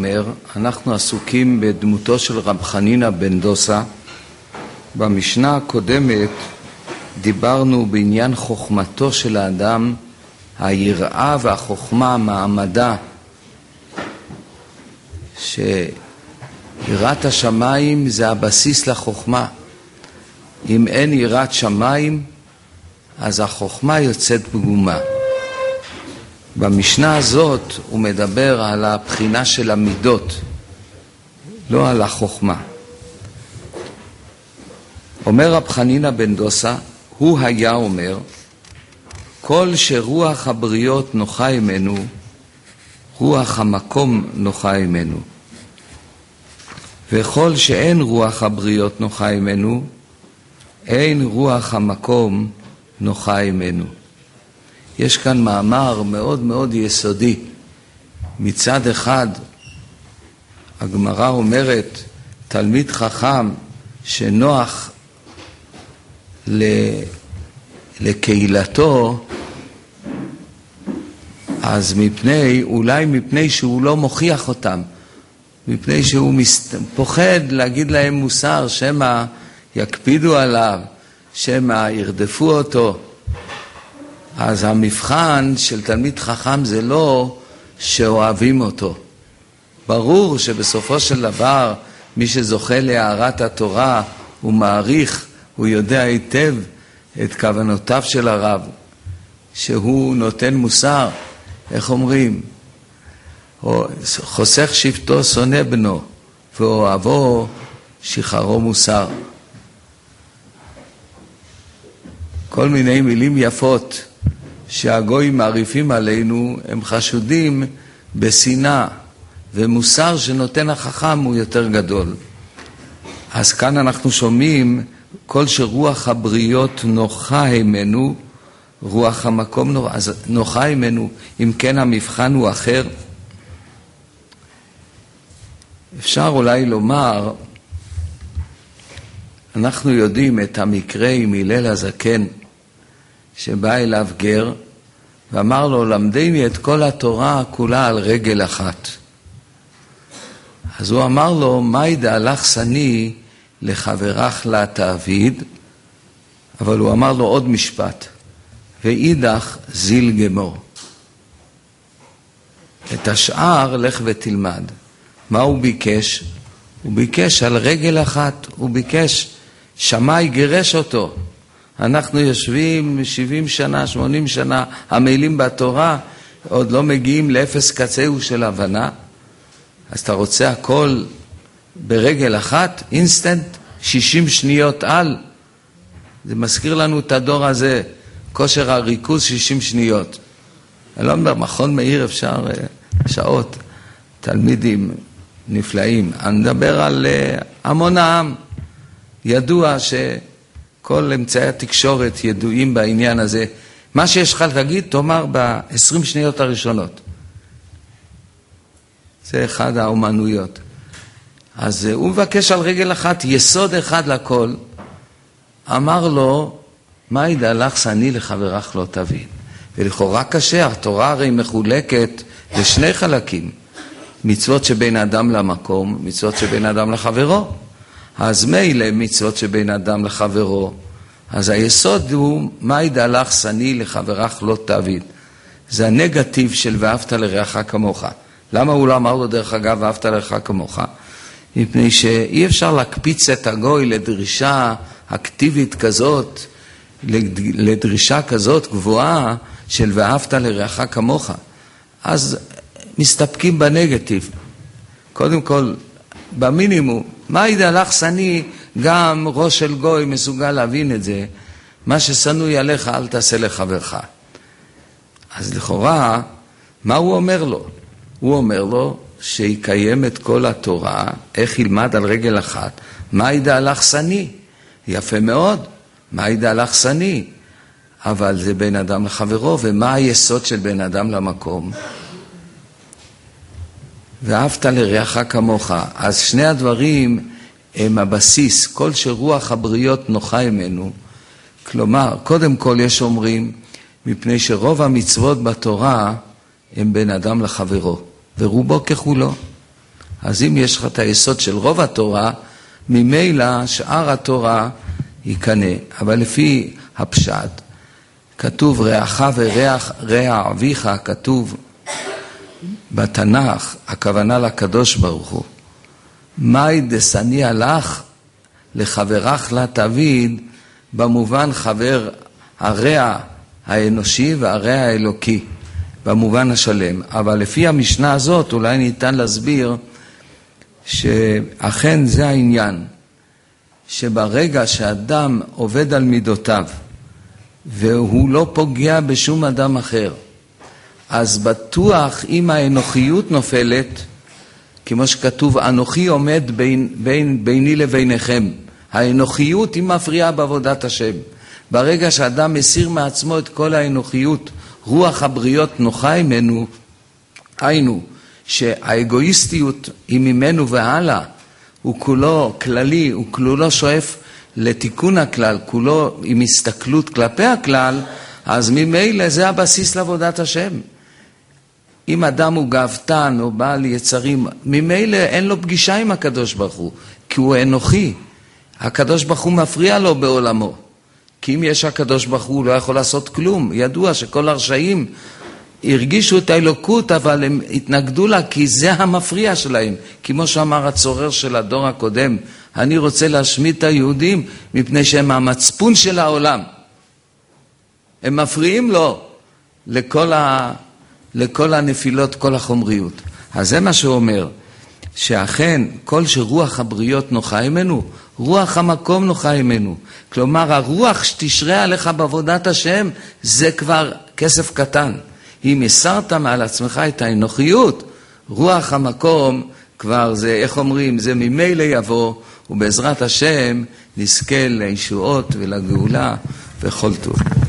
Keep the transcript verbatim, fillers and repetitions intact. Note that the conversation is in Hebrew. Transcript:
אומר, אנחנו עסוקים בדמותו של רב חנינא בן דוסא. במשנה הקודמת דיברנו בעניין חוכמתו של האדם, היראה והחוכמה, מעמדה, שיראת השמיים זה הבסיס לחוכמה. אם אין יראת שמיים, אז החוכמה יוצאת פגומה. במשנה הזאת הוא מדבר על הבחינה של המידות, לא על החוכמה. אומר רב חנינא בן דוסא, הוא היה אומר, כל שרוח הבריות נוחה ממנו, רוח המקום נוחה ממנו. וכל שאין רוח הבריות נוחה ממנו, אין רוח המקום נוחה ממנו. יש כאן מאמר מאוד מאוד יסודי. מצד אחד, הגמרא אומרת, תלמיד חכם שנוח לקהילתו, אז מפני, אולי מפני שהוא לא מוכיח אותם, מפני שהוא פוחד להגיד להם מוסר, שמה יקפידו עליו, שמה ירדפו אותו. אז המבחן של תלמיד חכם זה לא שאוהבים אותו. ברור שבסופו של דבר מי שזוכה להארת התורה הוא מעריך, הוא יודע היטב את כוונותיו של הרב, שהוא נותן מוסר, איך אומרים? חוסך שבטו שונא בנו, ואוהבו שחרו מוסר. כל מיני מילים יפות שהגויים מעריפים עלינו, הם חשודים בשנאה, ומוסר שנותן החכם הוא יותר גדול. אז כאן אנחנו שומעים, כל שרוח הבריות נוחה ממנו, רוח המקום נוחה, אז נוחה ממנו, אם כן המבחן הוא אחר. אפשר אולי לומר, אנחנו יודעים את המקרה עם הלל הזקן, שבא אליו גר, ואמר לו, למדני את כל התורה כולה על רגל אחת. אז הוא אמר לו, מה ידע לך שני לחברך לה תעביד? אבל הוא אמר לו עוד משפט, ואידך זיל גמור. את השאר לך ותלמד. מה הוא ביקש? הוא ביקש על רגל אחת, הוא ביקש, שמאי גירש אותו. אנחנו יושבים שבעים שנה, שמונים שנה, עמלים בתורה, עוד לא מגיעים לאפס קצהו של הבנה. אז אתה רוצה הכל ברגל אחת, אינסטנט, שישים שניות על. זה מזכיר לנו את הדור הזה, כושר הריכוז שישים שניות. אני לא אומר, מכון מאיר אפשר שעות, תלמידים נפלאים. אני מדבר על המון העם. ידוע שכל אמצעי התקשורת ידועים בעניין הזה. מה שיש לך להגיד, תאמר ב-עשרים שניות הראשונות. זה אחד האומנויות. אז הוא מבקש על רגל אחת, יסוד אחד לכל. אמר לו, מה ידע לך שני לחברך לא תבין? ולכאורה קשה, התורה הרי מחולקת לשני חלקים. מצוות שבין אדם למקום, מצוות שבין אדם לחברו. אז מילא מצוות שבין אדם לחברו. אז היסוד הוא, מה ידע לך שני לחברך לא תבין? זה הנגטיב של ואהבת לרעך כמוך. למה הוא לא אמר לו דרך אגב ואהבת לרעך כמוך? מפני שאי אפשר להקפיץ את הגוי לדרישה אקטיבית כזאת, לדרישה כזאת גבוהה של ואהבת לרעך כמוך. אז מסתפקים בנגטיב. קודם כל, במינימום, מה ידע לך שני, גם ראש של גוי מסוגל להבין את זה, מה ששנוי עליך אל תעשה לחברך. אז לכאורה, מה הוא אומר לו? הוא אומר לו שיקיים את כל התורה, איך ילמד על רגל אחת, מה ידע לך שני? יפה מאוד, מה ידע לך שני? אבל זה בין אדם לחברו, ומה היסוד של בין אדם למקום? ואהבת לרעך כמוך. אז שני הדברים הם הבסיס, כל שרוח הבריות נוחה ממנו. כלומר, קודם כל יש אומרים, מפני שרוב המצוות בתורה הם בין אדם לחברו, ורובו ככולו. אז אם יש לך את היסוד של רוב התורה, ממילא שאר התורה יקנה. אבל לפי הפשט, כתוב רעך ורח רע אביך, כתוב בתנ"ך, הכוונה לקדוש ברוך הוא. מאי דשניא לך לחברך לה תביד, במובן חבר הרע האנושי והרע האלוקי, במובן השלם. אבל לפי המשנה הזאת אולי ניתן להסביר שאכן זה העניין, שברגע שאדם עובד על מידותיו והוא לא פוגע בשום אדם אחר, אז בטוח אם האנוכיות נופלת, כמו שכתוב, אנוכי עומד בין, בין, ביני לביניכם. האנוכיות היא מפריעה בעבודת השם. ברגע שאדם מסיר מעצמו את כל האנוכיות, רוח הבריות נוחה ממנו, היינו, שהאגואיסטיות היא ממנו והלאה, הוא כולו כללי, הוא כולו שואף לתיקון הכלל, כולו עם הסתכלות כלפי הכלל, אז ממילא זה הבסיס לעבודת השם. אם אדם הוא גאוותן או בעל יצרים, ממילא אין לו פגישה עם הקדוש ברוך הוא, כי הוא אנוכי. הקדוש ברוך הוא מפריע לו בעולמו. כי אם יש הקדוש ברוך הוא, הוא לא יכול לעשות כלום. ידוע שכל הרשעים הרגישו את האלוקות, אבל הם התנגדו לה, כי זה המפריע שלהם. כמו שאמר הצורר של הדור הקודם, אני רוצה להשמיד את היהודים, מפני שהם המצפון של העולם. הם מפריעים לו לכל, ה... לכל הנפילות, כל החומריות. אז זה מה שהוא אומר, שאכן כל שרוח הבריות נוחה ממנו, רוח המקום נוחה ממנו. כלומר, הרוח שתשרה עליך בעבודת השם, זה כבר כסף קטן. אם הסרת מעל עצמך את האנוכיות, רוח המקום כבר זה, איך אומרים, זה ממילא יבוא, ובעזרת השם נזכה לישועות ולגאולה וכל טוב.